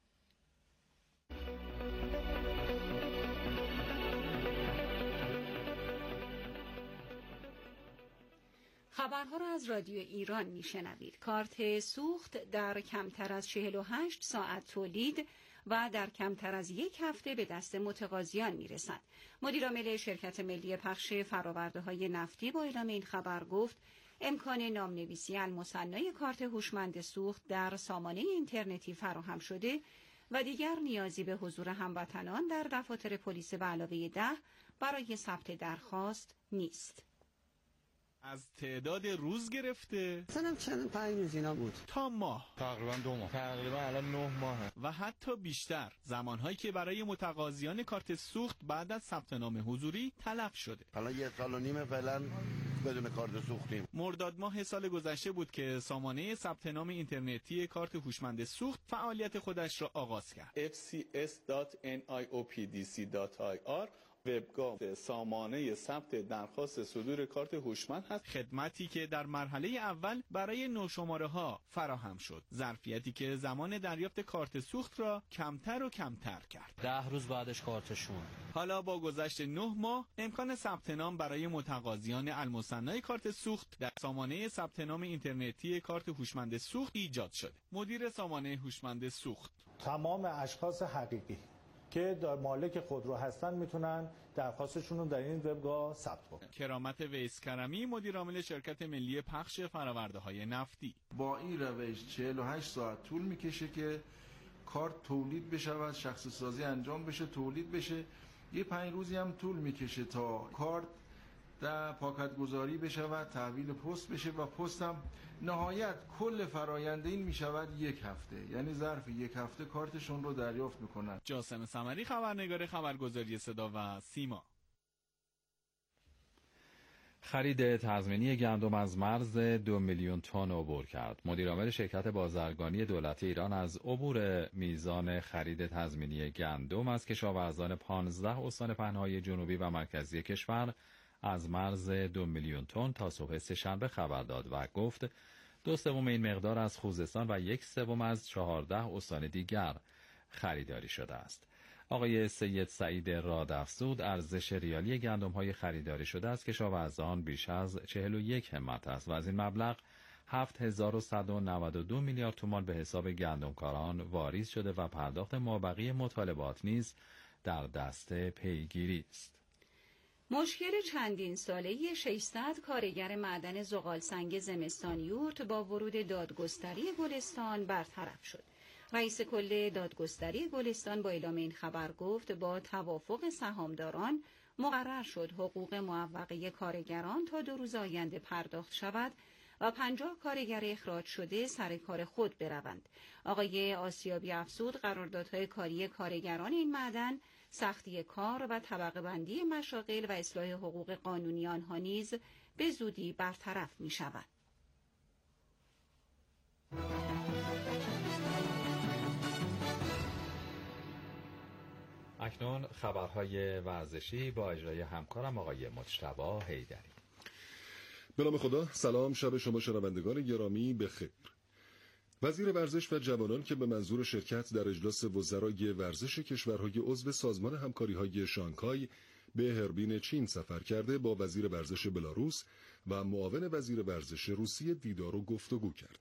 خبرها را از رادیو ایران میشنوید. کارت سوخت در کمتر از 48 ساعت تولید و در کمتر از یک هفته به دست متقاضیان میرسد. مدیرعامل شرکت ملی پخش فرآورده‌های نفتی با اعلام این خبر گفت امکان نامنویسی المثنای کارت هوشمند سوخت در سامانه اینترنتی فراهم شده و دیگر نیازی به حضور هموطنان در دفاتر پلیس به علاوه 10 برای ثبت درخواست نیست. از تعداد روز گرفته مثلا چند 5 روز اینا بود تا ماه، تقریبا 2 ماه، تقریبا الان 9 ماه و حتی بیشتر، زمانهایی که برای متقاضیان کارت سوخت بعد از ثبت نام حضوری تلف شده. الان 1 سال و نیم فعلا بدون کارت سوختیم. مرداد ماه سال گذشته بود که سامانه ثبت نام اینترنتی کارت هوشمند سوخت فعالیت خودش را آغاز کرد. fcs.niopdc.ir وبگاه سامانه ثبت درخواست صدور کارت هوشمند هست. خدمتی که در مرحله اول برای نوشماره‌ها فراهم شد، ظرفیتی که زمان دریافت کارت سوخت را کمتر و کمتر کرد. 10 روز بعدش کارتشون. حالا با گذشت 9 ماه امکان ثبت نام برای متقاضیان المثنای کارت سوخت در سامانه ثبت نام اینترنتی کارت هوشمند سوخت ایجاد شده. مدیر سامانه هوشمند سوخت: تمام اشخاص حقیقی که مالک خودرو هستن میتونن درخواستشون رو در این وبگاه ثبت کنن. کرامت ویس کرمی، مدیر عامل شرکت ملی پخش فرآورده‌های نفتی: با این روش 48 ساعت طول میکشه که کارت تولید بشه، شخص سازی انجام بشه، تولید بشه. یه 5 روزی هم طول میکشه تا کارت در پاکت گذاری بشه و تحویل پست بشه و پست هم نهایت کل فرآیند این میشود 1 هفته، یعنی ظرف 1 هفته کارتشون رو دریافت میکنن. جاسم سمری، خبرنگار خبرگزاری صدا و سیما. خرید تضمینی گندم از مرز 2 میلیون تن عبور کرد. مدیرعامل شرکت بازرگانی دولت ایران از عبور میزان خرید تضمینی گندم از کشاورزان 15 استان پهنای جنوبی و مرکزی کشور از مرز 2 میلیون تن تا صبح سه‌شنبه خبر داد و گفت 2/3 این مقدار از خوزستان و 1/3 از 14 استان دیگر خریداری شده است. آقای سید سعید رادافزود ارزش ریالی گندم‌های خریداری شده از کشاورزان بیش از 41 همت است و از این مبلغ 7192 میلیارد تومان به حساب گندمکاران واریز شده و پرداخت مابقی مطالبات نیز در دست پیگیری است. مشکل چندین ساله‌ای 600 کارگر معدن زغالسنگ زمستان یورت با ورود دادگستری گلستان برطرف شد. رئیس کل دادگستری گلستان با اعلام این خبر گفت با توافق سهامداران مقرر شد حقوق معوقه کارگران تا 2 روز آینده پرداخت شود و 50 کارگر اخراج شده سر کار خود بروند. آقای آسیابی افزود قراردادهای کاری کارگران این معدن، سختی کار و طبقه بندی مشاغل و اصلاح حقوق قانونی آنها نیز به زودی برطرف می شود. اکنون خبرهای ورزشی با اجرای همکارم آقای مجتبی حیدری. به نام خدا، سلام، شب شما شنوندگان گرامی بخیر. وزیر ورزش و جوانان که به منظور شرکت در اجلاس وزرای ورزش کشورهای عضو سازمان همکاری‌های شانگهای به هربین چین سفر کرده، با وزیر ورزش بلاروس و معاون وزیر ورزش روسیه دیدار و گفتگو کرد.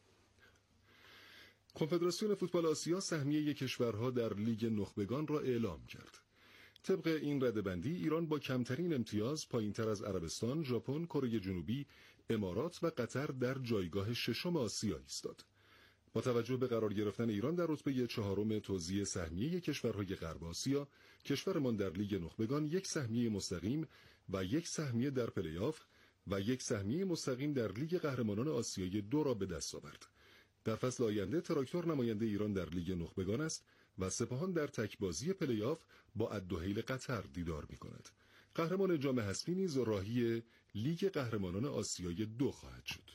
کنفدراسیون فوتبال آسیا سهمیه کشورها در لیگ نخبگان را اعلام کرد. طبق این رده‌بندی ایران با کمترین امتیاز پایین‌تر از عربستان، ژاپن، کره جنوبی، امارات و قطر در جایگاه 6 آسیا ایستاد. با توجه به قرار گرفتن ایران در رتبه 4 توزیع سهمیه کشورهای غرب آسیا، کشورمان در لیگ نخبگان 1 سهمیه مستقیم و 1 سهمیه در پلی‌آف و یک سهمیه مستقیم در لیگ قهرمانان آسیای 2 را به دست آورد. در فصل آینده تراکتور نماینده ایران در لیگ نخبگان است و سپاهان در تک‌بازی پلی‌آف با الدحیل قطر دیدار می‌کند. قهرمان جام حذفی نیز راهی لیگ قهرمانان آسیای 2 خواهد شد.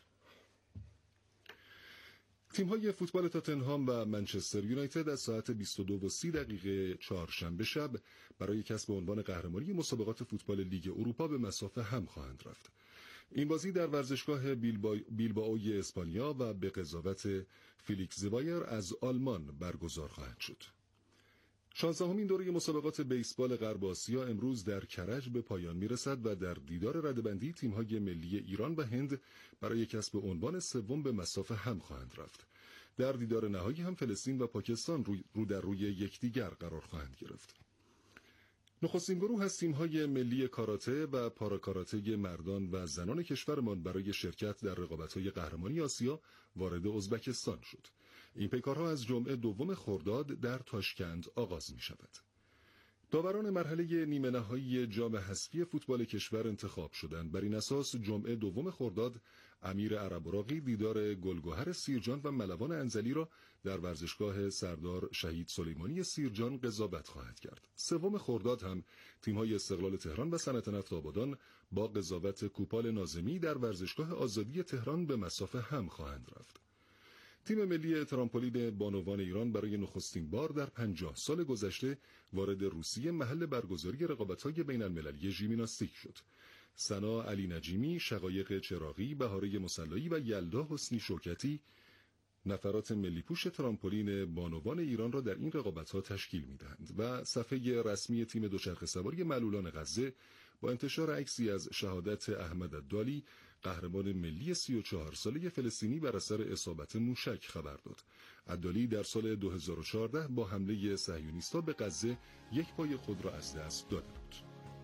تیم‌های فوتبال تاتنهام و منچستر یونایتد از ساعت 22:30 چهارشنبه شب برای کسب عنوان قهرمانی مسابقات فوتبال لیگ اروپا به مصاف هم خواهند رفت. این بازی در ورزشگاه بیلبائوی اسپانیا و به قضاوت فیلیکس زوایر از آلمان برگزار خواهد شد. 16مین دوره مسابقات بیسبال غرب آسیا امروز در کرج به پایان میرسد و در دیدار رده‌بندی تیم‌های ملی ایران و هند برای کسب عنوان سوم به مصاف هم خواهند رفت. در دیدار نهایی هم فلسطین و پاکستان رو در روی یکدیگر قرار خواهند گرفت. نخستین گروه از تیم‌های ملی کاراته و پاراکاراته مردان و زنان کشورمان برای شرکت در رقابت‌های قهرمانی آسیا وارد ازبکستان شد. این پیکارها از جمعه 2 خرداد در تاشکند آغاز می‌شود. داوران مرحله نیمه نهایی جام حذفی فوتبال کشور انتخاب شدند. بر این اساس جمعه 2 خرداد امیر عرب‌عراقی دیدار گلگهر سیرجان و ملوان انزلی را در ورزشگاه سردار شهید سلیمانی سیرجان قضاوت خواهد کرد. 3 خرداد هم تیم‌های استقلال تهران و صنعت نفت آبادان با قضاوت کوپال ناظمی در ورزشگاه آزادی تهران به مصاف هم خواهند رفت. تیم ملی ترامپولین بانوان ایران برای نخستین بار در 50 سال گذشته وارد روسیه محل برگزاری رقابت‌های بین‌المللی ژیمناستیک شد. سنا علی نجیمی، شقایق چراغی، بهاره مسلایی و یلدا حسنی شوکتی نفرات ملی پوش ترامپولین بانوان ایران را در این رقابت‌ها تشکیل می‌دهند و صفحه رسمی تیم دوچرخه سواری معلولان غزه با انتشار عکسی از شهادت احمد الدالی قهرمان ملی 34 ساله فلسطینی بر اثر اصابت موشک خبر داد. الدالی در سال 2014 با حمله صهیونیست‌ها به غزه یک پای خود را از دست داده بود.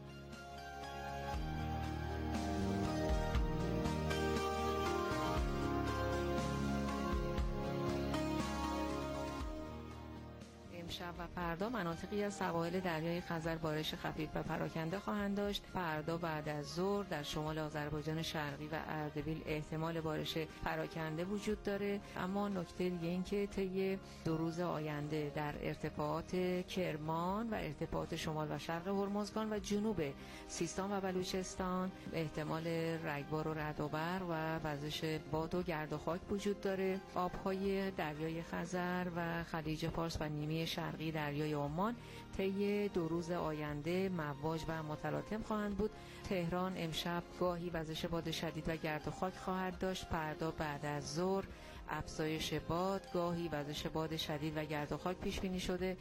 امشب و فردا مناطقی از سواحل دریای خزر بارش خفیف و پراکنده خواهند داشت. فردا بعد از ظهر در شمال آذربایجان شرقی و اردبیل احتمال بارش پراکنده وجود داره. اما نکته دیگه این که طی 2 روز آینده در ارتفاعات کرمان و ارتفاعات شمال و شرق هرمزگان و جنوب سیستان و بلوچستان احتمال رگبار و رعد و برق و وزش باد و گرد و خاک وجود داره. آبهای دریای خزر و خلیج فارس و نیمه شرقی دریای عمان طی 2 روز آینده مواج و متلاطم خواهند بود. تهران امشب گاهی وزش باد شدید و گرد و خاک خواهد داشت. فردا بعد از ظهر افزایش باد، گاهی وزش باد شدید و گرد و خاک پیش بینی شده.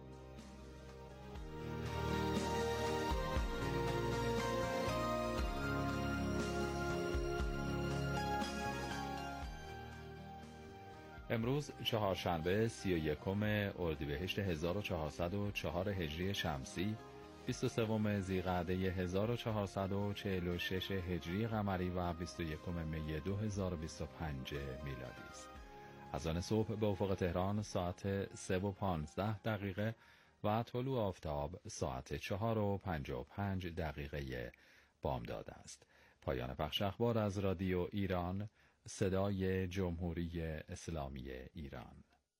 امروز چهارشنبه 31 اردیبهشت 1404 هجری شمسی 23 ذیقعده 1446 هجری قمری و 21 می 2025 میلادی است. از آن صبح به افق تهران ساعت 3:15 و طلوع آفتاب ساعت 4:55 بامداد است. پایان بخش اخبار از رادیو ایران، صدای جمهوری اسلامی ایران.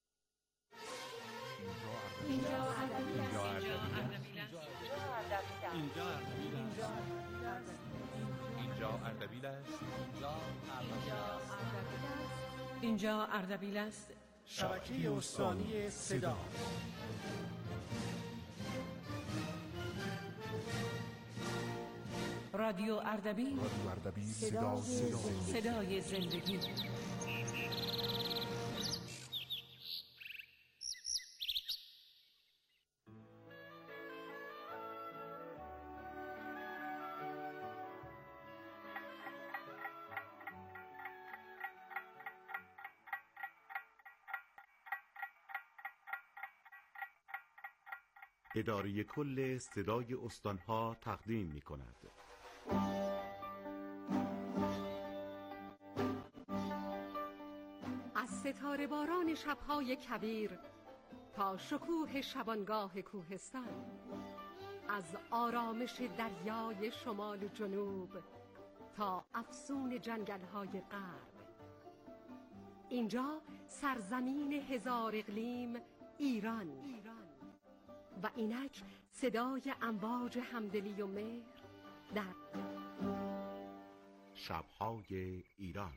اینجا اردبیل است. شبکه استانی صدا. رادیو اردبیل، صدای زندگی. اداره کل صدای استانها تقدیم می کند. از ستاره باران شبهای کبیر تا شکوه شبانگاه کوهستان، از آرامش دریای شمال و جنوب تا افسون جنگل‌های غرب. اینجا سرزمین هزار اقلیم ایران و اینک صدای امواج همدلی و مهر در شب‌های ایران.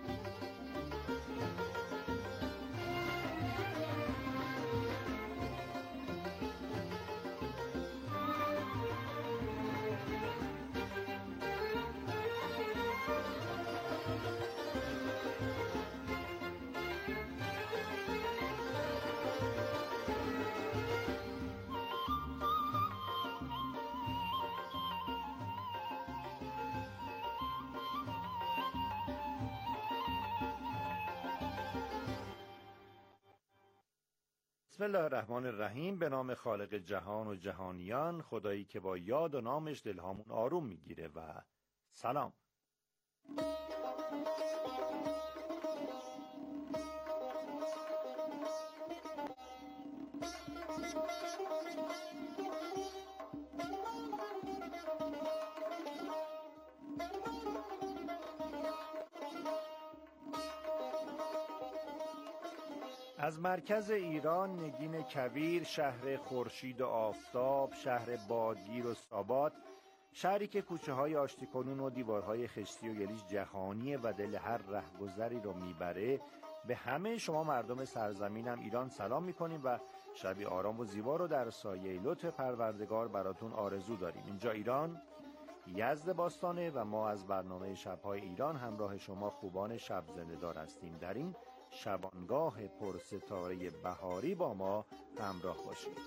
بسم الله الرحمن الرحیم. به نام خالق جهان و جهانیان، خدایی که با یاد و نامش دلهامون آروم میگیره. و سلام. از مرکز ایران نگین کویر، شهر خورشید و آفتاب، شهر بادگیر و سابات، شهری که کوچه های آشتی کنون و دیوارهای خشتی و گلیش جهانیه و دل هر رهگذری رو میبره، به همه شما مردم سرزمینم ایران سلام میکنیم و شبی آرام و زیبا رو در سایه لطف پروردگار براتون آرزو داریم. اینجا ایران، یزد باستانه و ما از برنامه شب‌های ایران همراه شما خوبان شب زنده‌دار هستیم. در این شبانگاه پرستاره بهاری با ما همراه باشید.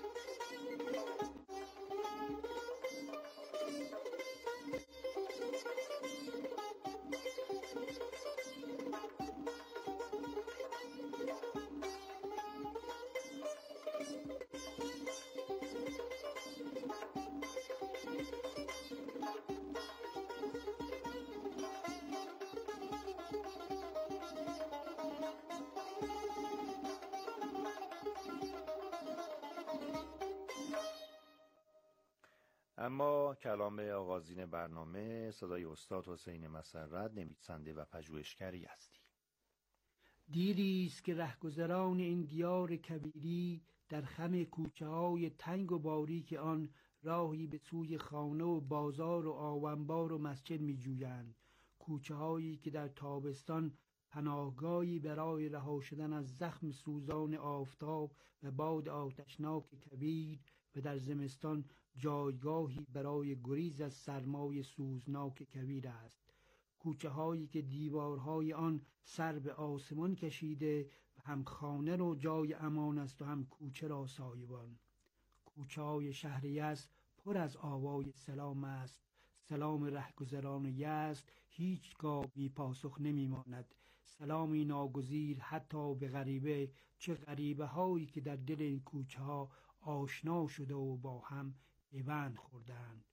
اما کلام آغازین برنامه صدای استاد حسین مسرت، نویسنده و پژوهشگر یزدی. دیری است که رهگذران این دیار کبیری در خم کوچه‌های تنگ و باریک آن راهی به سوی خانه و بازار و آونبار و مسجد می‌جویند. کوچه‌هایی که در تابستان پناهگاهی برای رها شدن از زخم سوزان آفتاب و باد آتشناک کبیر و در زمستان جایگاهی برای گریز از سرمای سوزناک کبیر است. کوچه هایی که دیوارهای آن سر به آسمان کشیده و هم خانه رو جای امان است و هم کوچه را سایبان. کوچه های شهر یزد پر از آوای سلام است. سلام رهگذران یزد هیچگاه بی پاسخ نمی ماند. سلامی ناگزیر حتی به غریبه، چه غریبه هایی که در دل این کوچه ها آشنا شده و با هم پیوند خوردند.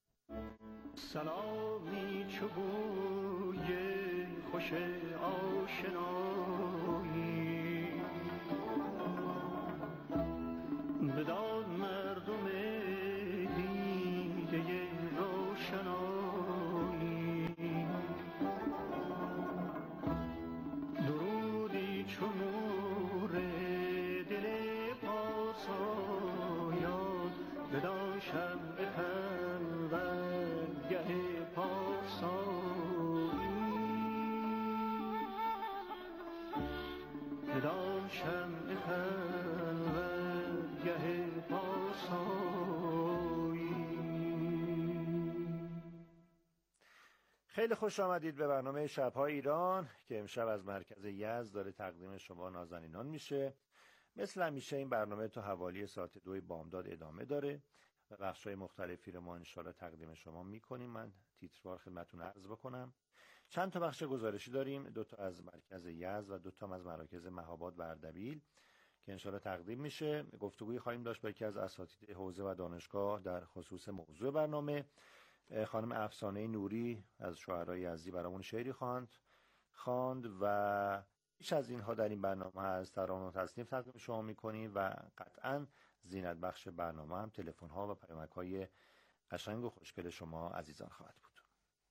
سلامی چو بوی خوش آشنایی بداد مردم دیده روشنایی، درودی چو نور دل پارسایان بدان شمع پروردگه پارسایی، بدان شمع پروردگه پارسایی. خیلی خوش آمدید به برنامه شب‌های ایران که امشب از مرکز یزد داره تقدیم شما نازنینان میشه. مثل همیشه این برنامه تا حوالی ساعت 2 بامداد ادامه داره و بخش‌های مختلفی رو ما انشالله تقدیم شما میکنیم. من تیتروار خدمتتون عرض بکنم. چند تا بخش گزارشی داریم، 2 تا از مرکز یزد و 2 تا از مراکز مهاباد و اردبیل که انشالله تقدیم میشه. گفتگویی خواهیم داشت با یکی از اساتید حوزه و دانشگاه در خصوص موضوع برنامه. خانم افسانه نوری از شاعرای یزدی برامون شعری خواند و بیش از اینها در این برنامه از ترانه و تصنیف تقدیم شما میکنیم و قطعاً زینت بخش برنامه هم تلفن ها و پیامک های قشنگ و خوشگل شما عزیزان خواهد بود.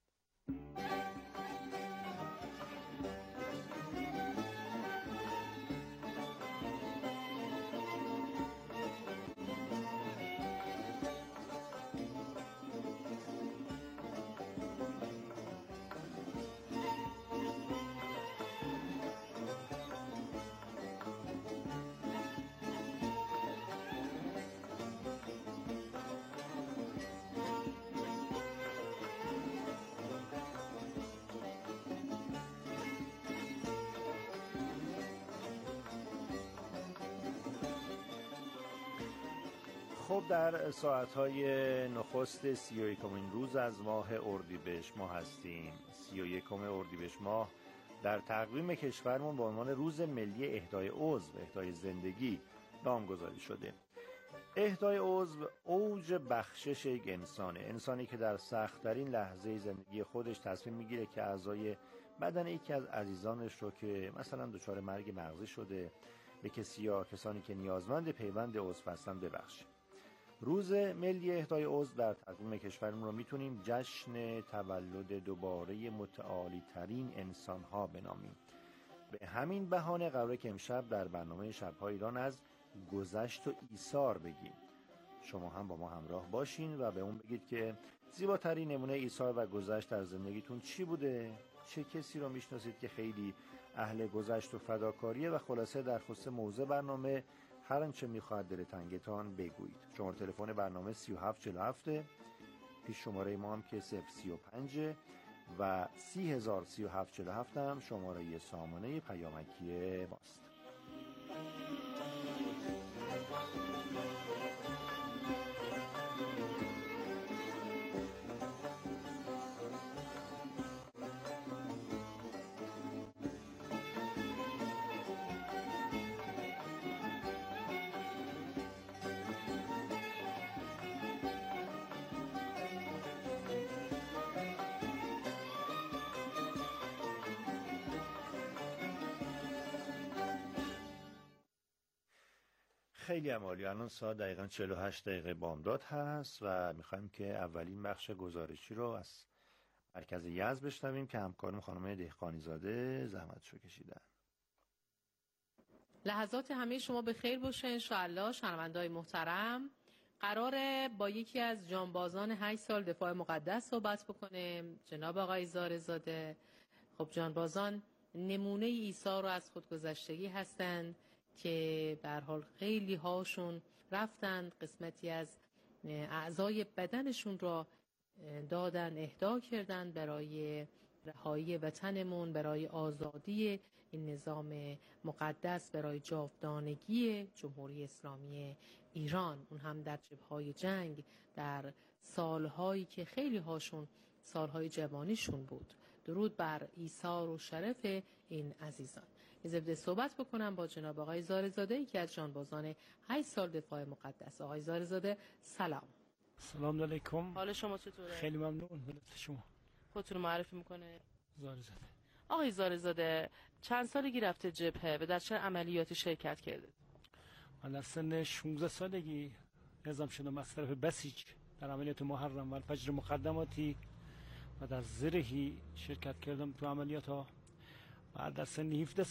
خب در ساعتهای نخست 31مین روز از ماه اردیبهشت ماه هستیم. 31 اردیبهشت ماه در تقویم کشورمون به عنوان روز ملی اهدای عضو، اهدای زندگی نامگذاری شده. اهدای عضو اوج بخشش یک انسانی که در سخت‌ترین لحظه زندگی خودش تصمیم میگیره که اعضای بدن یکی از عزیزانش رو که مثلا دچار مرگ مغزی شده به کسی یا کسانی که نیازمند پیوند عضو هستن ببخشه. روز ملی اهدای عضو در تقویم کشورمون رو میتونیم جشن تولد دوباره متعالی ترین انسان ها بنامیم. به همین بهانه قراره که امشب در برنامه شب‌های ایران از گذشت و ایثار بگیم. شما هم با ما همراه باشین و به اون بگید که زیباترین نمونه ایثار و گذشت در زندگیتون چی بوده؟ چه کسی رو میشناسید که خیلی اهل گذشت و فداکاریه؟ و خلاصه در خصوص موضوع برنامه هر آنچه میخواهد دل تنگتان بگویید. شماره تلفن برنامه 3747، پیش شماره ما هم که 035 و 3003747 هم شماره سامانه پیامکی ماست. خیلی عالی. الان ساعت دقیقاً 48 دقیقه بامداد هست و میخوایم که اولین بخش گزارشی رو از مرکز یزد بشنویم که همکارم خانم دهقانی زاده زحمتشو کشیدن. لحظات همه شما به خیر باشه انشاءالله. شنونده‌های محترم، قراره با یکی از جانبازان 8 سال دفاع مقدس صحبت بکنیم، جناب آقای زارزاده. خب جانبازان نمونه ایثار و از خودگذشتگی هستند که به هر حال خیلی هاشون رفتند قسمتی از اعضای بدنشون را دادن، اهدا کردن برای رهایی وطنمون، برای آزادی این نظام مقدس، برای جاودانگی جمهوری اسلامی ایران، اون هم در جبهه‌های جنگ، در سالهایی که خیلی هاشون سالهای جوانیشون بود. درود بر ایثار و شرف این عزیزان. از صحبت بکنم با جناب آقای زارزاده که از جانبازان 8 سال دفاع مقدس. آقای زارزاده سلام. سلام علیکم. حال شما چطوره؟ خیلی ممنون. لطف شما. خودتون رو معرفی میکنه؟ زارزاده. آقای زارزاده چند سالگی رفته جبهه و در چه عملیاتی شرکت کرده؟ من در سن 16 سالگی اعزام شدم از طرف بسیج در عملیات محرم و الفجر مقدماتی و در زرهی شرکت کردم تو عملیات ها. بعد در سن 17